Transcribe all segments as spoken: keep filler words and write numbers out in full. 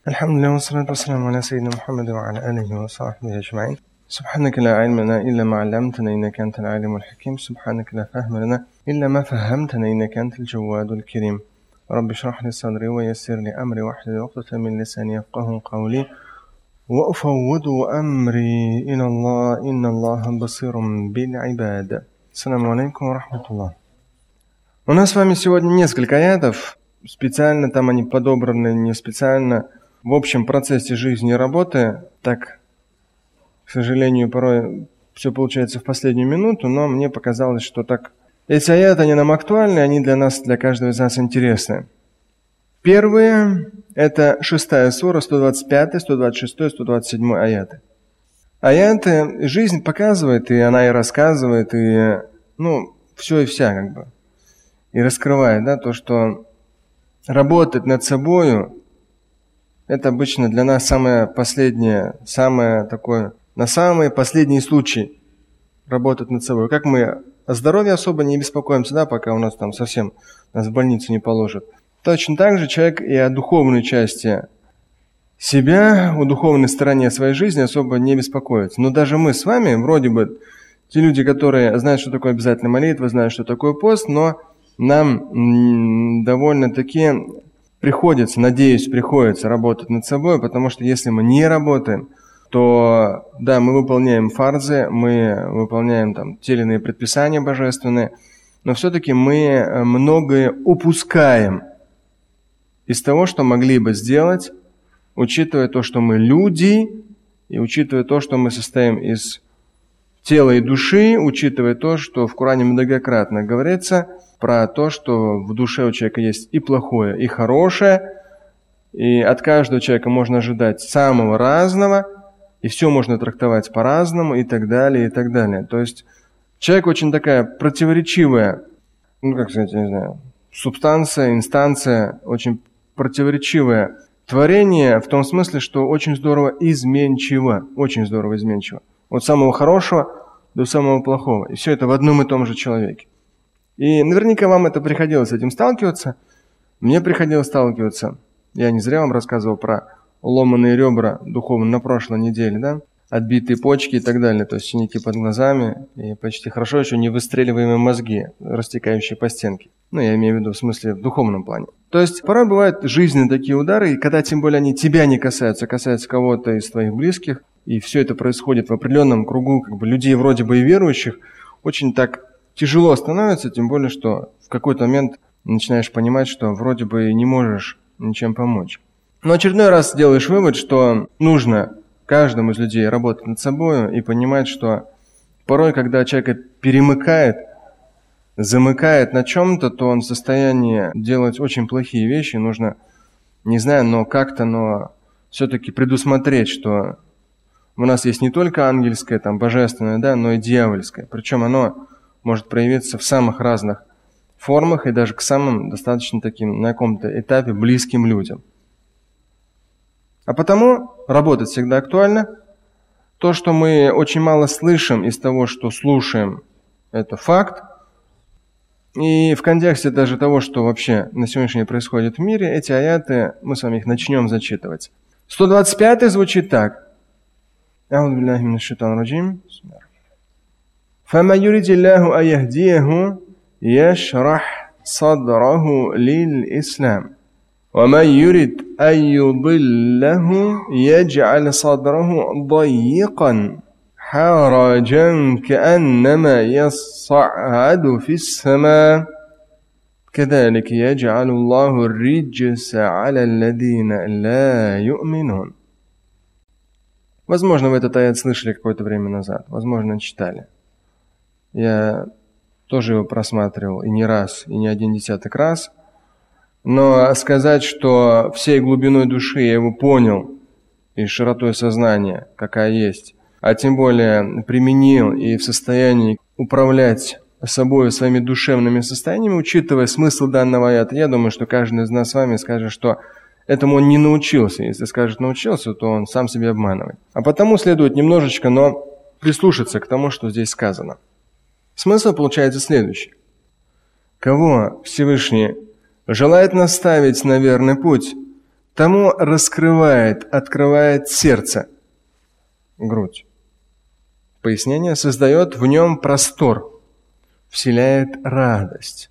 Алхамдулиллах, вассалату вассаламу аля сайидина Мухаммаду ва аля алихи ва сахбихи аджмаин. Субханака ла илма лана илля ма алламтана, иннака антал алимул хаким. Субханака ла фахма лана илля ма фаххамтана, иннака антал джаввадул карим. Рабби шрах ли садри ва яссир ли амри ваhlul уqdatan мин лисани яфқаху қавли ва уфаввиду амри иля Аллах, инна Аллаха басирун бил ибад. Ассаламу алейкум ва рахматуллах. У нас с вами сегодня несколько аятов. Специально там они подобраны, не специально. В общем процессе жизни и работы, так, к сожалению, порой все получается в последнюю минуту, но мне показалось, что так эти аяты, они нам актуальны, они для нас, для каждого из нас интересны. Первые – это шестая сура, сто двадцать пятый, сто двадцать шестой, сто двадцать седьмой аяты. Аяты жизнь показывает, и она и рассказывает, и, ну, все и вся, как бы, и раскрывает, да, то, что работать над собою – это обычно для нас самое последнее, самое такое, на самый последний случай работать над собой. Как мы о здоровье особо не беспокоимся, да, пока у нас там совсем нас в больницу не положат. Точно так же человек и о духовной части себя, о духовной стороне своей жизни особо не беспокоится. Но даже мы с вами, вроде бы, те люди, которые знают, что такое обязательная молитва, знают, что такое пост, но нам м- довольно-таки приходится, надеюсь, приходится работать над собой, потому что если мы не работаем, то, да, мы выполняем фарзы, мы выполняем там те или иные предписания божественные, но все-таки мы многое упускаем из того, что могли бы сделать, учитывая то, что мы люди, и учитывая то, что мы состоим из тела и души, учитывая то, что в Коране многократно говорится про то, что в душе у человека есть и плохое, и хорошее, и от каждого человека можно ожидать самого разного, и все можно трактовать по-разному, и так далее, и так далее. То есть человек очень такая противоречивая, ну, как сказать, я не знаю, субстанция, инстанция, очень противоречивое творение, в том смысле, что очень здорово изменчиво, очень здорово изменчиво. От самого хорошего до самого плохого. И все это в одном и том же человеке. И наверняка вам это приходилось с этим сталкиваться. Мне приходилось сталкиваться. Я не зря вам рассказывал про ломаные ребра духовно на прошлой неделе, да? Отбитые почки и так далее. То есть синяки под глазами и почти хорошо еще не выстреливаемые мозги, растекающие по стенке. Ну, я имею в виду в смысле в духовном плане. То есть порой бывают жизненные такие удары, и когда тем более они тебя не касаются, а касаются кого-то из твоих близких, и все это происходит в определенном кругу как бы, людей вроде бы и верующих, очень так тяжело становится, тем более, что в какой-то момент начинаешь понимать, что вроде бы и не можешь ничем помочь. Но очередной раз делаешь вывод, что нужно каждому из людей работать над собой и понимать, что порой, когда человека перемыкает, замыкает на чем-то, то он в состоянии делать очень плохие вещи. Нужно, не знаю, но как-то, но все-таки предусмотреть, что у нас есть не только ангельское, там, божественное, да, но и дьявольское. Причем оно может проявиться в самых разных формах и даже к самым достаточно таким, на каком-то этапе, близким людям. А потому работать всегда актуально. То, что мы очень мало слышим из того, что слушаем, это факт. И в контексте даже того, что вообще на сегодняшний день происходит в мире, эти аяты, мы с вами их начнем зачитывать. сто двадцать пятый звучит так. أعوذ بالله من الشيطان الرجيم فَمَنْ يُرِدِ اللَّهُ أَنْ يَهْدِيَهُ يَشْرَحْ صَدْرَهُ لِلْإِسْلَامِ وَمَنْ يُرِدْ أَنْ يُضِلَّهُ يَجْعَلْ صَدْرَهُ ضَيِّقًا حَرَجًا كَأَنَّمَا يَصَّعَّدُ فِي السَّمَاءِ كَذَلِكَ يَجْعَلُ اللَّهُ الرِّجْسَ عَلَى الَّذِينَ لَا يُؤْمِنُونَ. Возможно, вы этот аят слышали какое-то время назад, возможно, читали. Я тоже его просматривал и не раз, и не один десяток раз. Но сказать, что всей глубиной души я его понял, и широтой сознания, какая есть, а тем более применил и в состоянии управлять собой, своими душевными состояниями, учитывая смысл данного аята, я думаю, что каждый из нас с вами скажет, что этому он не научился. Если скажет научился, то он сам себя обманывает. А потому следует немножечко, но прислушаться к тому, что здесь сказано. Смысл получается следующий. Кого Всевышний желает наставить на верный путь, тому раскрывает, открывает сердце, грудь. Пояснение: создает в нем простор, вселяет радость.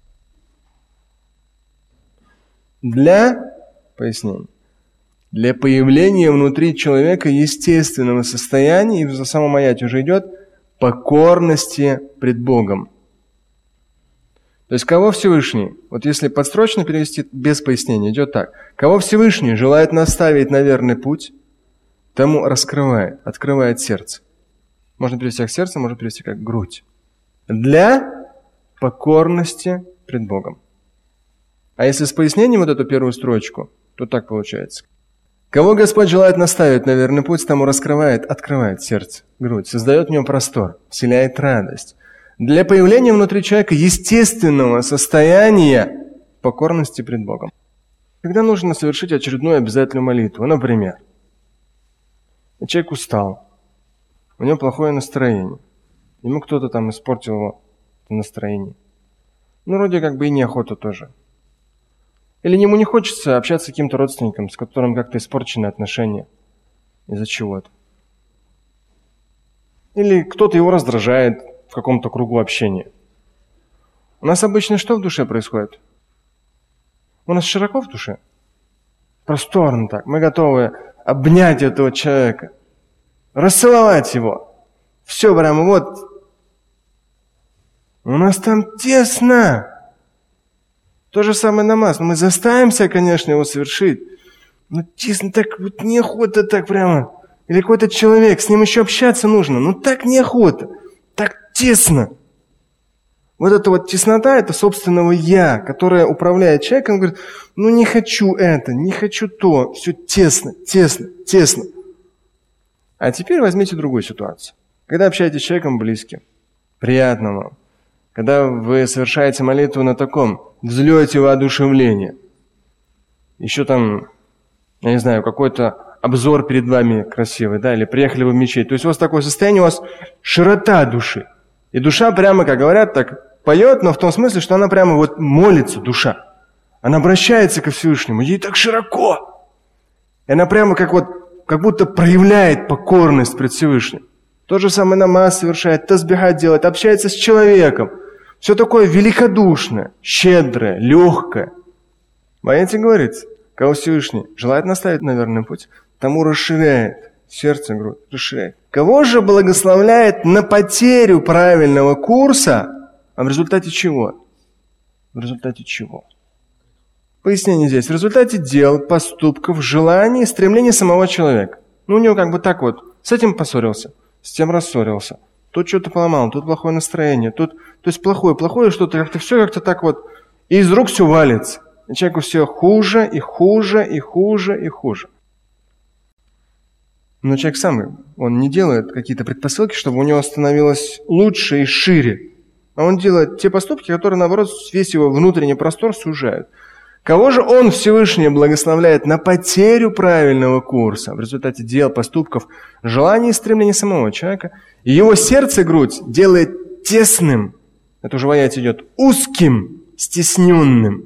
Для, пояснение, для появления внутри человека естественного состояния, и в самом аяте уже идет, покорности пред Богом. То есть, кого Всевышний, вот если подстрочно перевести без пояснения, идет так: кого Всевышний желает наставить на верный путь, тому раскрывает, открывает сердце. Можно перевести как сердце, можно перевести как грудь. Для покорности пред Богом. А если с пояснением вот эту первую строчку, то так получается: кого Господь желает наставить на верный путь, тому раскрывает, открывает сердце, грудь, создает в нем простор, вселяет радость. Для появления внутри человека естественного состояния покорности пред Богом. Когда нужно совершить очередную обязательную молитву, например, человек устал, у него плохое настроение, ему кто-то там испортил его настроение. Ну, вроде как бы и неохота тоже. Или ему не хочется общаться с каким-то родственником, с которым как-то испорчены отношения из-за чего-то. Или кто-то его раздражает в каком-то кругу общения. У нас обычно что в душе происходит? У нас широко в душе? Просторно так. Мы готовы обнять этого человека, расцеловать его. Все прямо вот. У нас там тесно. То же самое намаз. Мы заставимся, конечно, его совершить. Но тесно так вот неохота так прямо. Или какой-то человек, с ним еще общаться нужно. Ну так неохота. Так тесно. Вот эта вот теснота, это собственного «я», которое управляет человеком, говорит: ну не хочу это, не хочу то. Все тесно, тесно, тесно. А теперь возьмите другую ситуацию. Когда общаетесь с человеком близким, приятным вам, когда вы совершаете молитву на таком взлете воодушевления, еще там, я не знаю, какой-то обзор перед вами красивый, да, или приехали вы в мечеть. То есть у вас такое состояние, у вас широта души. И душа прямо, как говорят, так поет, но в том смысле, что она прямо вот молится, душа. Она обращается ко Всевышнему, ей так широко. И она прямо как вот, как будто проявляет покорность пред Всевышним. То же самое намаз совершает, тасбихат делает, общается с человеком. Все такое великодушное, щедрое, легкое. В аяте говорится: кого Всевышний желает наставить на верный путь, тому расширяет сердце, грудь, расширяет. Кого же благословляет на потерю правильного курса, а в результате чего? В результате чего? Пояснение здесь. В результате дел, поступков, желаний, стремлений самого человека. Ну, у него как бы так вот, с этим поссорился, с тем рассорился. Тут что-то поломал, тут плохое настроение, тут, то есть плохое, плохое что-то, как-то все как-то так вот, и из рук все валится. И человеку все хуже, и хуже, и хуже, и хуже. Но человек сам, он не делает какие-то предпосылки, чтобы у него становилось лучше и шире. А он делает те поступки, которые, наоборот, весь его внутренний простор сужают. Кого же он, Всевышний, благословляет на потерю правильного курса в результате дел, поступков, желаний и стремлений самого человека? И его сердце, грудь, делает тесным, это уже в аяте идет, узким, стесненным.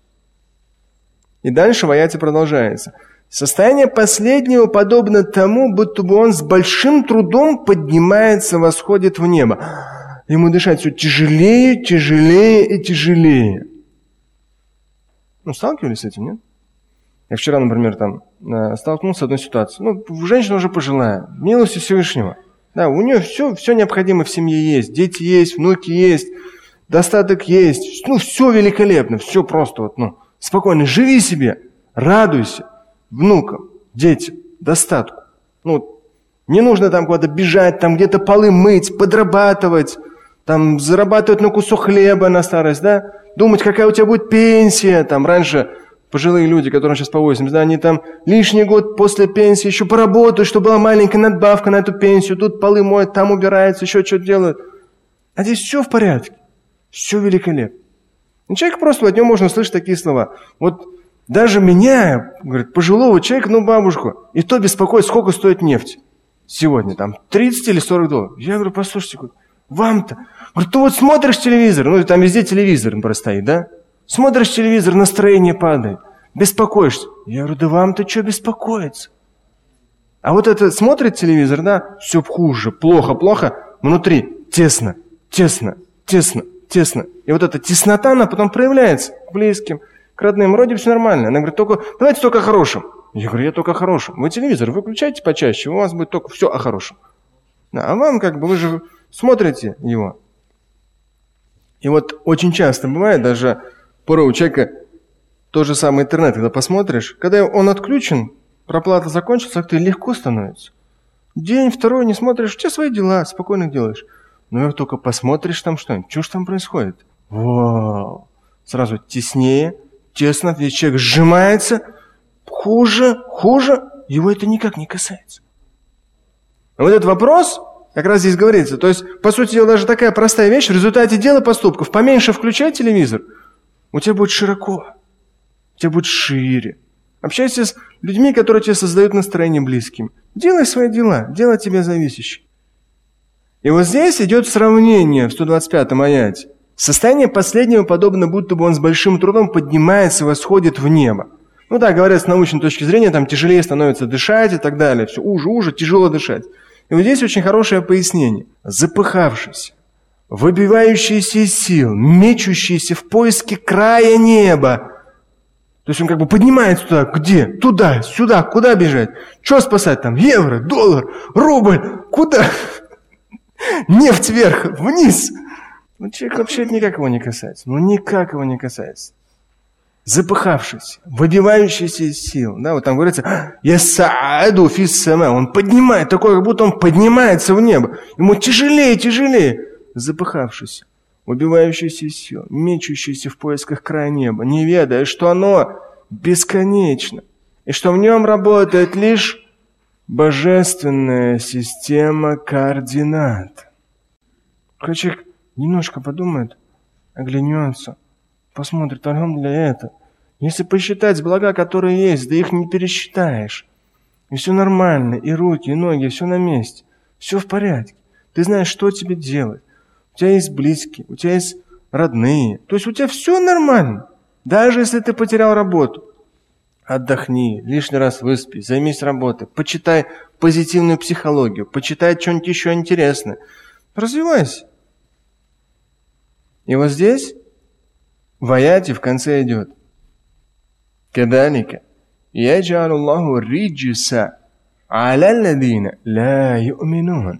И дальше в аяте продолжается. Состояние последнего подобно тому, будто бы он с большим трудом поднимается, восходит в небо. Ему дышать все тяжелее, тяжелее и тяжелее. Ну, сталкивались с этим, нет? Я вчера, например, там столкнулся с одной ситуацией. Ну, женщина уже пожилая, милостью Всевышнего. Да, у нее все, все необходимое в семье есть. Дети есть, внуки есть, достаток есть. Ну, все великолепно, все просто вот, ну, спокойно. Живи себе, радуйся внукам, детям, достатку. Ну, не нужно там куда-то бежать, там где-то полы мыть, подрабатывать, там зарабатывать на кусок хлеба на старость, да? Думать, какая у тебя будет пенсия. Там раньше пожилые люди, которым сейчас по восемьдесят, да, они там лишний год после пенсии еще поработают, чтобы была маленькая надбавка на эту пенсию. Тут полы моют, там убираются, еще что-то делают. А здесь все в порядке. Все великолепно. И человек просто, от него можно слышать такие слова. Вот даже меня, говорит, пожилого человека, ну бабушку, и то беспокоит, сколько стоит нефть сегодня, там тридцать или сорок долларов. Я говорю: послушайте, вам-то, говорит, ты вот смотришь телевизор, ну там везде телевизор просто стоит, да? Смотришь телевизор, настроение падает. беспокоишься. Я говорю, да вам-то что беспокоиться? А вот это смотрит телевизор, да, все хуже, плохо, плохо, внутри тесно, тесно, тесно, тесно. И вот эта теснота, она потом проявляется к близким, к родным. Вроде все нормально. Она говорит, только, давайте только о хорошем. Я говорю, я только о хорошем. Вы телевизор выключайте почаще, у вас будет только все о хорошем. Да, а вам как бы, вы же смотрите его. И вот очень часто бывает, даже порой у человека тот же самый интернет, когда посмотришь, когда он отключен, проплата закончится, как-то легко становится. День, второй не смотришь, у тебя свои дела, спокойно делаешь. Но как только посмотришь там что-нибудь, что ж там происходит? Вау! Сразу теснее, тесно, весь человек сжимается, хуже, хуже, его это никак не касается. А вот этот вопрос как раз здесь говорится. То есть, по сути дела, даже такая простая вещь, в результате дела поступков, поменьше включай телевизор, у тебя будет широко, у тебя будет шире. Общайся с людьми, которые тебе создают настроение близким. Делай свои дела, делай от тебя зависящее. И вот здесь идет сравнение в сто двадцать пятом аяте. Состояние последнего подобно, будто бы он с большим трудом поднимается и восходит в небо. Ну да, говорят, с научной точки зрения, там тяжелее становится дышать и так далее. Все уже, уже, тяжело дышать. И вот здесь очень хорошее пояснение. Запыхавшийся, выбивающийся из сил, мечущийся в поиске края неба. То есть он как бы поднимается туда, где? Туда, сюда, куда бежать? Что спасать там? Евро, доллар, рубль, куда? Нефть вверх, вниз. Ну, человек вообще это никак его не касается. Ну, никак его не касается. Запыхавшийся, выбивающийся из сил. Да, вот там говорится, «Ясааду фиссама». Он поднимает, такое, как будто он поднимается в небо. Ему тяжелее, тяжелее. Запыхавшийся, выбивающийся из сил, мечущийся в поисках края неба, не ведая, что оно бесконечно, и что в нем работает лишь божественная система координат. Когда человек немножко подумает, оглянется, посмотрит, альхамдулилля, это. Если посчитать блага, которые есть, да их не пересчитаешь. И все нормально, и руки, и ноги, все на месте. Все в порядке. Ты знаешь, что тебе делать. У тебя есть близкие, у тебя есть родные. То есть у тебя все нормально. Даже если ты потерял работу. Отдохни, лишний раз выспись, займись работой. Почитай позитивную психологию. Почитай что-нибудь еще интересное. Развивайся. И вот здесь в аяте в конце идет. Кадалика яджалу Аллаху риджиса аля алладина ла ю'минун.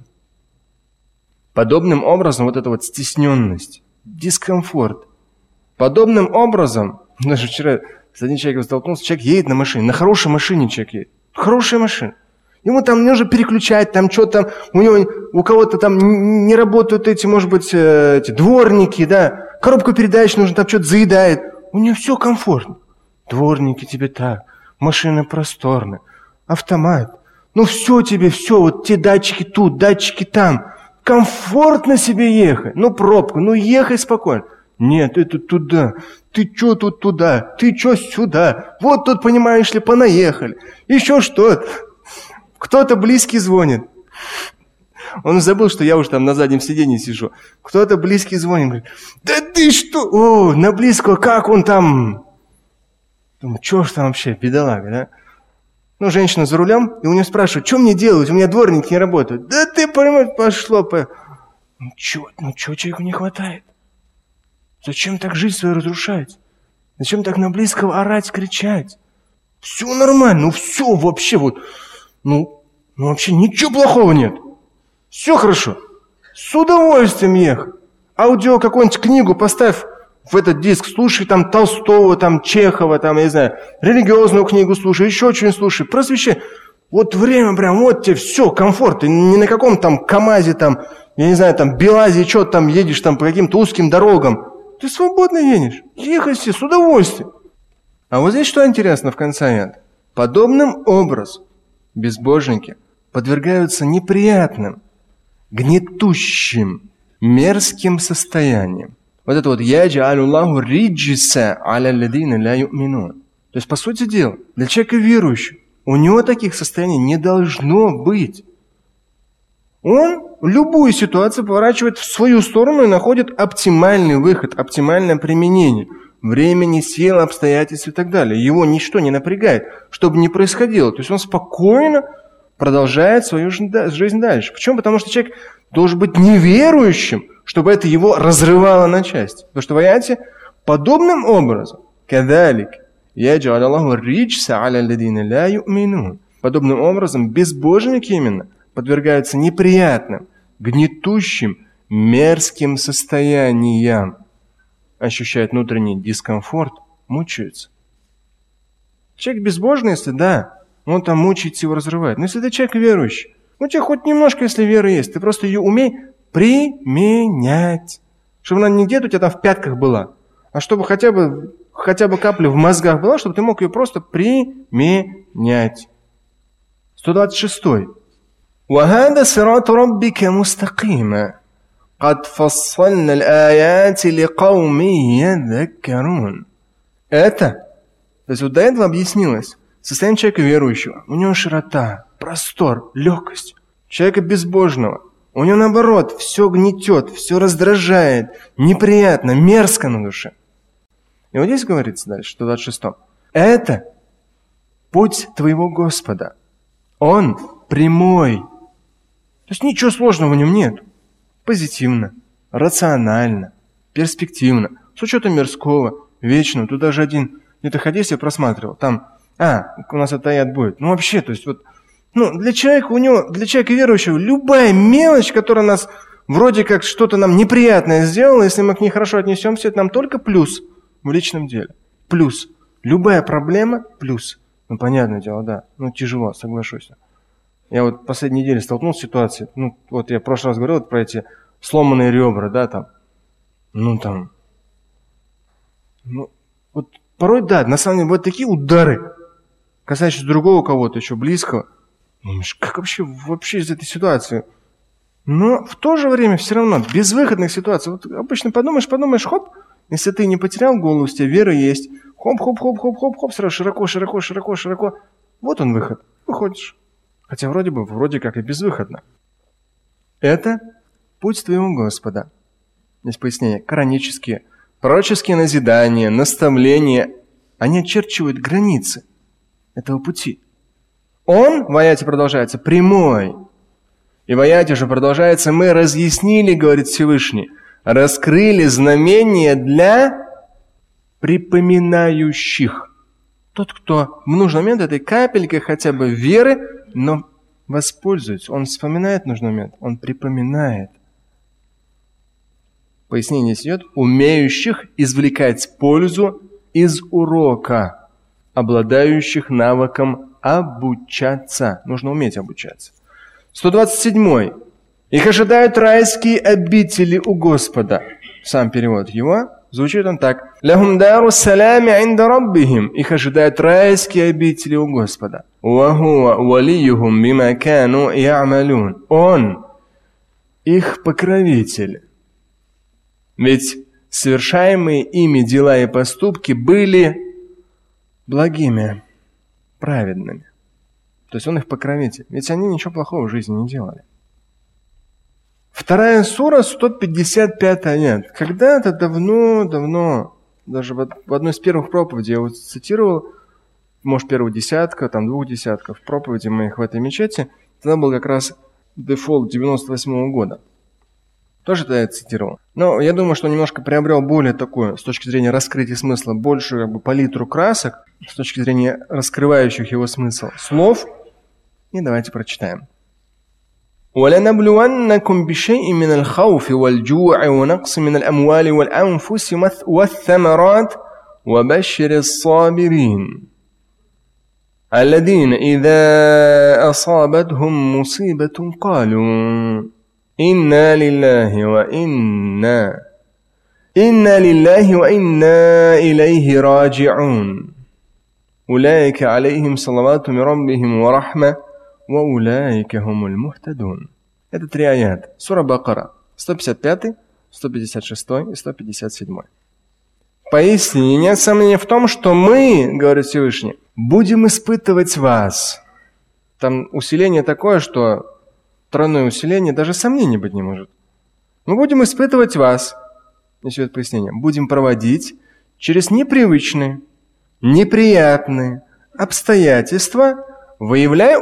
Подобным образом, вот эта вот стесненность, дискомфорт. Подобным образом, даже вчера с одним человеком столкнулся, человек едет на машине, на хорошей машине человек едет. Хорошая машина. Ему там нужно переключать, там что-то, у него, у кого-то там не работают эти, может быть, эти дворники, да, коробку передач нужно, там что-то заедает. У него все комфортно. Дворники тебе так, машина просторная, автомат. Ну все тебе, все, вот те датчики тут, датчики там. Комфортно себе ехать. Ну пробку, ну ехай спокойно. Нет, это туда. Ты что тут туда? Ты что сюда? Вот тут, понимаешь ли, понаехали. Еще что-то. Кто-то близкий звонит. Он забыл, что я уже там на заднем сиденье сижу. Кто-то близкий звонит. Говорит, да ты что? О, на близкого, как он там? Думаю, что ж там вообще, бедолага, да? Ну, женщина за рулем, и у нее спрашивают, что мне делать? У меня дворники не работают. Да ты, понимаешь, пошло. По... Ну, что ну, человеку не хватает? Зачем так жизнь свою разрушать? Зачем так на близкого орать, кричать? Все нормально, ну все вообще вот... Ну, ну вообще ничего плохого нет. Все хорошо. С удовольствием ехай. Аудио какую-нибудь книгу поставь в этот диск. Слушай там Толстого, там Чехова, там, я не знаю, религиозную книгу слушай, еще что-нибудь слушай. Просвещай. Вот время прям, вот тебе все, комфорт. Ты не на каком там КамАЗе, там, я не знаю, там БелАЗе, что там едешь там по каким-то узким дорогам. Ты свободно едешь. Ехай себе с удовольствием. А вот здесь что интересно в конце аята. Подобным образом безбожники подвергаются неприятным, гнетущим, мерзким состояниям. Вот это вот «Яджалю Аллаху риджиса аля алладина ла ю'минун». То есть, по сути дела, для человека верующего, у него таких состояний не должно быть. Он любую ситуацию поворачивает в свою сторону и находит оптимальный выход, оптимальное применение. времени, сил, обстоятельств и так далее. Его ничто не напрягает, чтобы не происходило. То есть он спокойно продолжает свою жизнь дальше. Почему? Потому что человек должен быть неверующим, чтобы это его разрывало на части. Потому что в аяте подобным образом, «Кадалик яджаль Аллаху риджса аля ладина ля ю'минун». Подобным образом безбожники именно подвергаются неприятным, гнетущим, мерзким состояниям, ощущают внутренний дискомфорт, мучаются. Человек безбожный, если да, он там мучается, его разрывает. Но если ты человек верующий, ну у тебя хоть немножко, если вера есть, ты просто ее умей применять. Чтобы она не где-то у тебя там в пятках была, а чтобы хотя бы, хотя бы капля в мозгах была, чтобы ты мог ее просто применять. сто двадцать шестой. وَهَذَا صِرَاطُ رَبِّكَ مُسْتَقِيمًا قَدْ فَصَّلْنَا الْآيَاتِ لِقَوْمٍ يَذَّكَّرُونَ. Это, то есть вот до этого объяснилось, состояние человека верующего. У него широта, простор, легкость. Человека безбожного. У него наоборот, все гнетет, все раздражает, неприятно, мерзко на душе. И вот здесь говорится дальше, сто двадцать шестом. Это путь твоего Господа. Он прямой. То есть ничего сложного в нем нет. Позитивно, рационально, перспективно, с учетом мирского, вечного. Тут даже один где-то хадис я просматривал. Там, а, у нас это аят будет. Ну вообще, то есть вот, ну для человека у него, для человека верующего, любая мелочь, которая нас вроде как что-то нам неприятное сделала, если мы к ней хорошо отнесемся, это нам только плюс в личном деле. Плюс. Любая проблема плюс. Ну понятное дело, да. Ну тяжело, соглашусь. Я вот в последней неделе столкнулся с ситуацией, ну, вот я в прошлый раз говорил вот про эти сломанные ребра, да, там, ну, там, ну, вот порой, да, на самом деле, вот такие удары, касающиеся другого кого-то, еще близкого, думаешь, как вообще, вообще из этой ситуации? Но в то же время все равно, безвыходных ситуаций, вот обычно подумаешь, подумаешь, хоп, если ты не потерял голову, у тебя вера есть, хоп-хоп-хоп-хоп-хоп-хоп, сразу широко, широко, широко, широко, вот он выход, выходишь. Хотя вроде бы, вроде как и безвыходно. Это путь твоего Господа. Здесь пояснение. Коранические, пророческие назидания, наставления, они очерчивают границы этого пути. Он, в аяте продолжается, прямой. И в аяте же продолжается, мы разъяснили, говорит Всевышний, раскрыли знамения для припоминающих. Тот, кто в нужный момент этой капелькой хотя бы веры, но воспользуется. Он вспоминает нужный момент, он припоминает. Пояснение здесь идет. Умеющих извлекать пользу из урока, обладающих навыком обучаться. Нужно уметь обучаться. сто двадцать седьмой. Их ожидают райские обители у Господа. Сам перевод его. Звучит он так. «Лахум дару салями инда раббихим». Их ожидают райские обители у Господа. «Вахуа валиюхум бима кану я'малун». Он их покровитель. Ведь совершаемые ими дела и поступки были благими, праведными. То есть он их покровитель. Ведь они ничего плохого в жизни не делали. Вторая сура, сто пятьдесят пятый аят. Когда-то давно-давно, даже в одной из первых проповедей я вот цитировал, может, первого десятка, там двух десятков проповедей моих в этой мечети, тогда был как раз дефолт девяносто восьмого года. Тоже тогда я цитировал. Но я думаю, что немножко приобрел более такую, с точки зрения раскрытия смысла, большую как бы, палитру красок, с точки зрения раскрывающих его смысл слов. И давайте прочитаем. وَلَنَبْلُوَنَّكُمْ بِشَيْءٍ مِّنَ الْخَوْفِ وَالْجُوعِ وَنَقْصٍ مِّنَ الْأَمْوَالِ وَالْأَنفُسِ وَالثَّمَرَاتِ وَبَشِّرِ الصَّابِرِينَ الَّذِينَ إِذَا أَصَابَتْهُم مُّصِيبَةٌ قَالُوا إِنَّا لِلَّهِ وَإِنَّا إِنَّا لِلَّهِ وَإِنَّا إِلَيْهِ راجعون أولئك عليهم صلوات من ربهم ورحمة وأولئك هم المهتدون. Это три аята. Сура Бакара. сто пятьдесят пятый, сто пятьдесят шестой и сто пятьдесят седьмой. Поистине нет сомнения в том, что мы, говорит Всевышний, будем испытывать вас. Там усиление такое, что тройное усиление даже сомнений быть не может. Мы будем испытывать вас. Здесь идет пояснение. Будем проводить через непривычные, неприятные обстоятельства, выявляя